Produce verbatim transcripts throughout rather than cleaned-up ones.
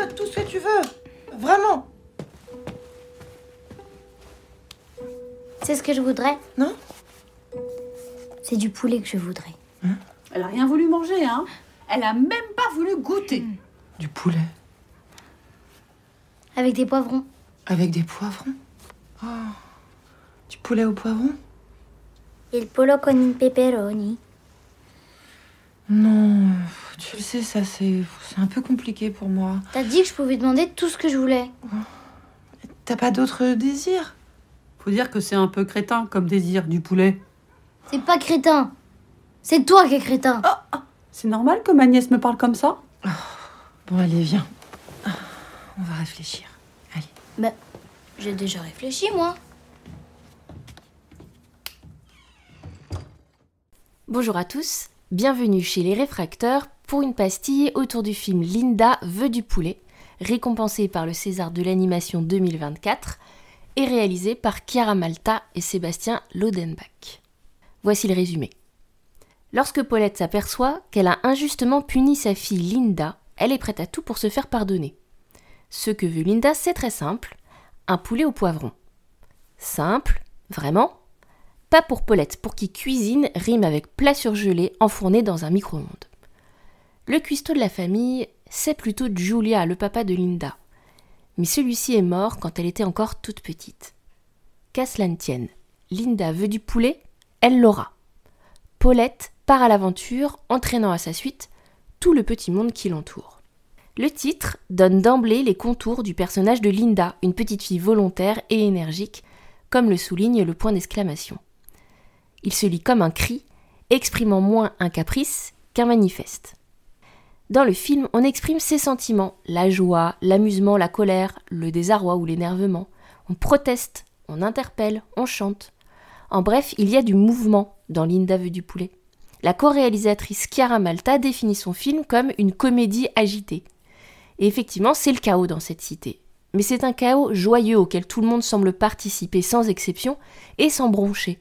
tout ce que tu veux. Vraiment. C'est ce que je voudrais. Non? C'est du poulet que je voudrais. Hein? Elle a rien voulu manger, hein. Elle a même pas voulu goûter. Mmh. Du poulet. Avec des poivrons. Avec des poivrons? Oh. Du poulet au poivron? Il pollo con un pepperoni. Non, tu le sais, ça c'est, c'est un peu compliqué pour moi. T'as dit que je pouvais demander tout ce que je voulais. T'as pas d'autres désirs? Faut dire que c'est un peu crétin comme désir, du poulet. C'est pas crétin. C'est toi qui es crétin. Oh, oh. C'est normal que ma nièce me parle comme ça? Oh. Bon, allez, viens. On va réfléchir. Allez. Bah, j'ai déjà réfléchi, moi. Bonjour à tous, bienvenue chez Les Réfracteurs pour une pastille autour du film Linda veut du poulet, récompensé par le César de l'animation deux mille vingt-quatre et réalisé par Chiara Malta et Sébastien Lodenbach. Voici le résumé. Lorsque Paulette s'aperçoit qu'elle a injustement puni sa fille Linda, elle est prête à tout pour se faire pardonner. Ce que veut Linda, c'est très simple, un poulet au poivron. Simple, vraiment? Pas pour Paulette, pour qui cuisine rime avec plat surgelé enfourné dans un micro-ondes. Le cuistot de la famille, c'est plutôt Julia, le papa de Linda. Mais celui-ci est mort quand elle était encore toute petite. Qu'à cela ne tienne, Linda veut du poulet, elle l'aura. Paulette part à l'aventure, entraînant à sa suite tout le petit monde qui l'entoure. Le titre donne d'emblée les contours du personnage de Linda, une petite fille volontaire et énergique, comme le souligne le point d'exclamation. Il se lit comme un cri, exprimant moins un caprice qu'un manifeste. Dans le film, on exprime ses sentiments, la joie, l'amusement, la colère, le désarroi ou l'énervement. On proteste, on interpelle, on chante. En bref, il y a du mouvement dans Linda veut du poulet. La co-réalisatrice Chiara Malta définit son film comme une comédie agitée. Et effectivement, c'est le chaos dans cette cité. Mais c'est un chaos joyeux auquel tout le monde semble participer sans exception et sans broncher.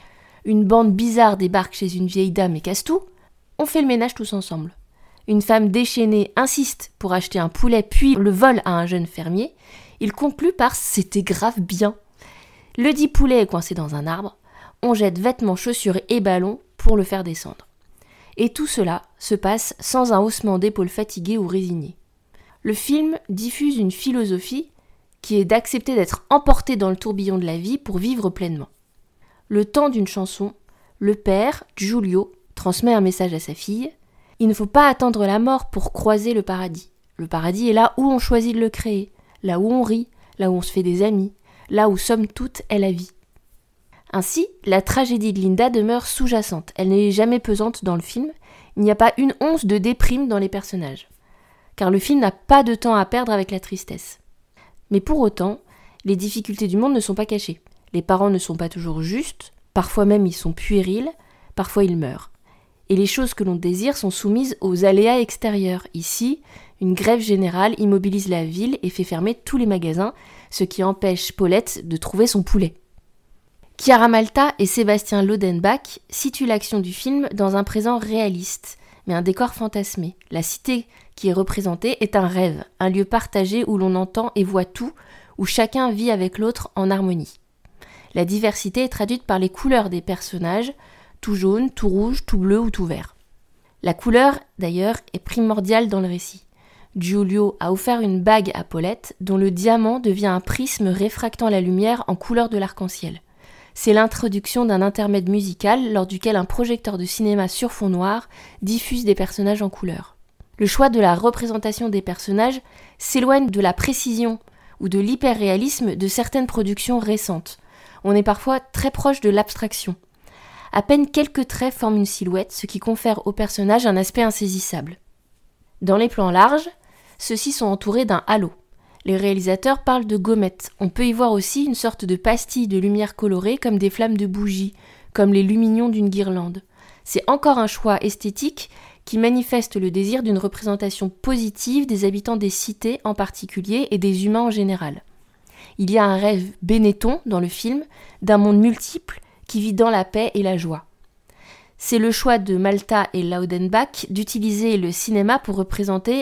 Une bande bizarre débarque chez une vieille dame et casse tout, on fait le ménage tous ensemble. Une femme déchaînée insiste pour acheter un poulet puis le vole à un jeune fermier. Il conclut par « c'était grave bien ». Le dit poulet est coincé dans un arbre, on jette vêtements, chaussures et ballons pour le faire descendre. Et tout cela se passe sans un haussement d'épaule fatigué ou résigné. Le film diffuse une philosophie qui est d'accepter d'être emporté dans le tourbillon de la vie pour vivre pleinement. Le temps d'une chanson, le père, Giulio, transmet un message à sa fille. Il ne faut pas attendre la mort pour croiser le paradis. Le paradis est là où on choisit de le créer, là où on rit, là où on se fait des amis, là où somme toute est la vie. Ainsi, la tragédie de Linda demeure sous-jacente. Elle n'est jamais pesante dans le film. Il n'y a pas une once de déprime dans les personnages. Car le film n'a pas de temps à perdre avec la tristesse. Mais pour autant, les difficultés du monde ne sont pas cachées. Les parents ne sont pas toujours justes, parfois même ils sont puérils, parfois ils meurent. Et les choses que l'on désire sont soumises aux aléas extérieurs. Ici, une grève générale immobilise la ville et fait fermer tous les magasins, ce qui empêche Paulette de trouver son poulet. Chiara Malta et Sébastien Lodenbach situent l'action du film dans un présent réaliste, mais un décor fantasmé. La cité qui est représentée est un rêve, un lieu partagé où l'on entend et voit tout, où chacun vit avec l'autre en harmonie. La diversité est traduite par les couleurs des personnages, tout jaune, tout rouge, tout bleu ou tout vert. La couleur, d'ailleurs, est primordiale dans le récit. Giulio a offert une bague à Paulette, dont le diamant devient un prisme réfractant la lumière en couleur de l'arc-en-ciel. C'est l'introduction d'un intermède musical lors duquel un projecteur de cinéma sur fond noir diffuse des personnages en couleur. Le choix de la représentation des personnages s'éloigne de la précision ou de l'hyperréalisme de certaines productions récentes. On est parfois très proche de l'abstraction. À peine quelques traits forment une silhouette, ce qui confère au personnage un aspect insaisissable. Dans les plans larges, ceux-ci sont entourés d'un halo. Les réalisateurs parlent de gommettes. On peut y voir aussi une sorte de pastille de lumière colorée comme des flammes de bougies, comme les lumignons d'une guirlande. C'est encore un choix esthétique qui manifeste le désir d'une représentation positive des habitants des cités en particulier et des humains en général. Il y a un rêve Benetton dans le film, d'un monde multiple qui vit dans la paix et la joie. C'est le choix de Malta et Lodenbach d'utiliser le cinéma pour représenter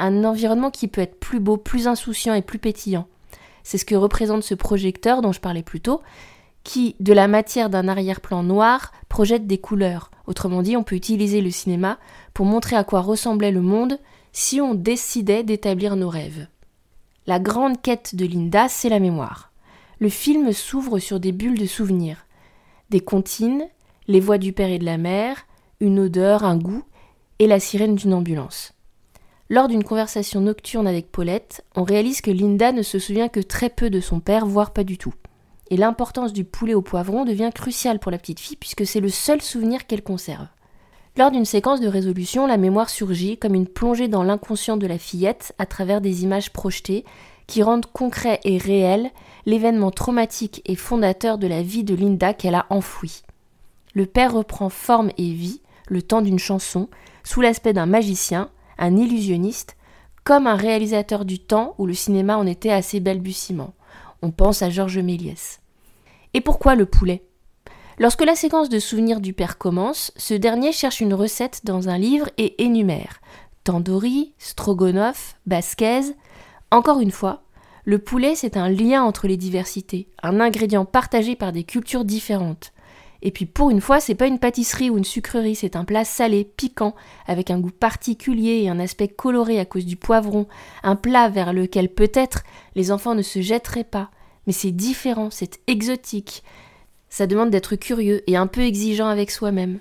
un environnement qui peut être plus beau, plus insouciant et plus pétillant. C'est ce que représente ce projecteur dont je parlais plus tôt, qui, de la matière d'un arrière-plan noir, projette des couleurs. Autrement dit, on peut utiliser le cinéma pour montrer à quoi ressemblait le monde si on décidait d'établir nos rêves. La grande quête de Linda, c'est la mémoire. Le film s'ouvre sur des bulles de souvenirs. Des comptines, les voix du père et de la mère, une odeur, un goût, et la sirène d'une ambulance. Lors d'une conversation nocturne avec Paulette, on réalise que Linda ne se souvient que très peu de son père, voire pas du tout. Et l'importance du poulet au poivron devient cruciale pour la petite fille puisque c'est le seul souvenir qu'elle conserve. Lors d'une séquence de résolution, la mémoire surgit comme une plongée dans l'inconscient de la fillette à travers des images projetées qui rendent concret et réel l'événement traumatique et fondateur de la vie de Linda qu'elle a enfoui. Le père reprend forme et vie, le temps d'une chanson, sous l'aspect d'un magicien, un illusionniste, comme un réalisateur du temps où le cinéma en était à ses balbutiements. On pense à Georges Méliès. Et pourquoi le poulet ? Lorsque la séquence de souvenirs du père commence, ce dernier cherche une recette dans un livre et énumère tandoori, stroganoff, basquez. Encore une fois, le poulet c'est un lien entre les diversités, un ingrédient partagé par des cultures différentes. Et puis pour une fois, c'est pas une pâtisserie ou une sucrerie, c'est un plat salé, piquant, avec un goût particulier et un aspect coloré à cause du poivron, un plat vers lequel peut-être les enfants ne se jetteraient pas. Mais c'est différent, c'est exotique. Ça demande d'être curieux et un peu exigeant avec soi-même.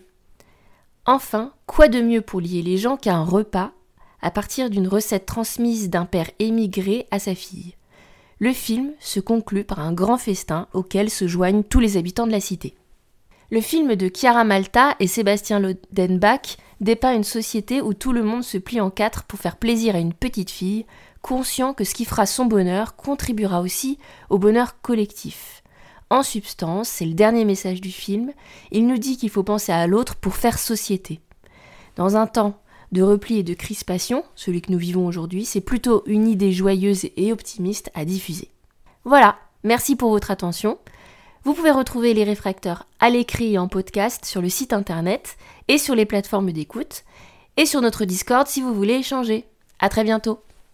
Enfin, quoi de mieux pour lier les gens qu'un repas à partir d'une recette transmise d'un père émigré à sa fille. Le film se conclut par un grand festin auquel se joignent tous les habitants de la cité. Le film de Chiara Malta et Sébastien Lodenbach dépeint une société où tout le monde se plie en quatre pour faire plaisir à une petite fille, conscient que ce qui fera son bonheur contribuera aussi au bonheur collectif. En substance, c'est le dernier message du film, il nous dit qu'il faut penser à l'autre pour faire société. Dans un temps de repli et de crispation, celui que nous vivons aujourd'hui, c'est plutôt une idée joyeuse et optimiste à diffuser. Voilà, merci pour votre attention. Vous pouvez retrouver Les Réfracteurs à l'écrit et en podcast sur le site internet et sur les plateformes d'écoute, et sur notre Discord si vous voulez échanger. À très bientôt.